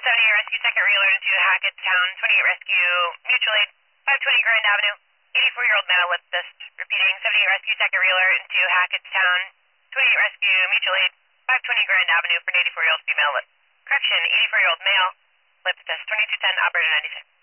78 Rescue, second reload to Hackettstown, 28 Rescue, mutual aid, 520 Grand Avenue, 84-year-old male lip fist. Repeating, 78 Rescue, second reload into Hackettstown, 28 Rescue, mutual aid, 520 Grand Avenue for an 84-year-old female lip. Correction, 84-year-old male, lip fist, 2210, operator 96.